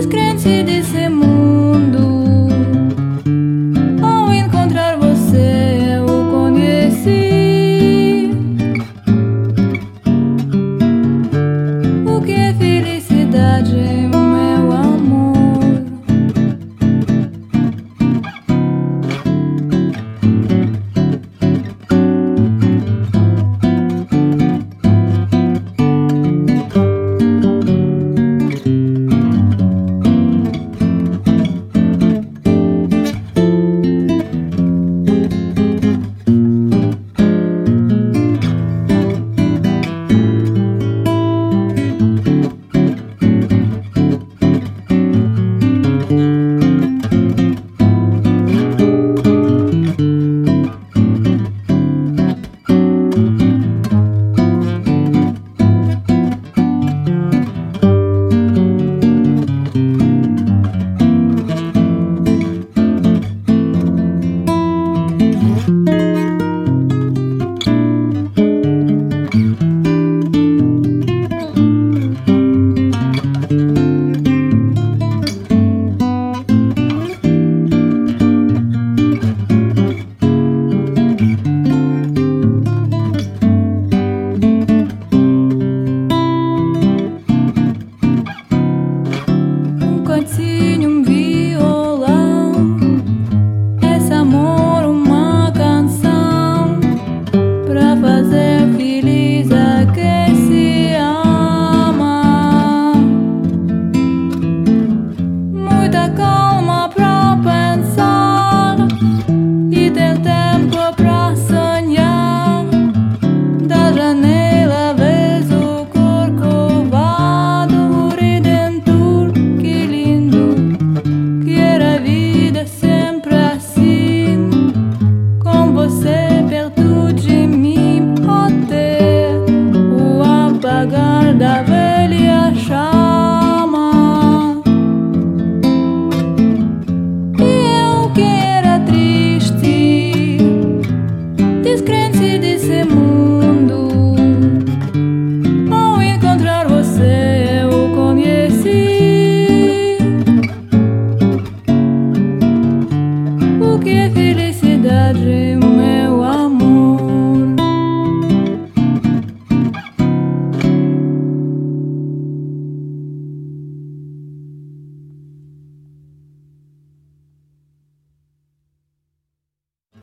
descrente desse mundo. Ao encontrar você eu conheci o que é felicidade, meu amor. Um violão, esse amor uma canção pra fazer feliz a quem se ama. Muita calma pra pensar e ter tempo pra sonhar. Da janela vês o corcovado, o Redentor, que lindo. Quero a vida sempre assim, com você perto de mim, até o apagar da velha chama.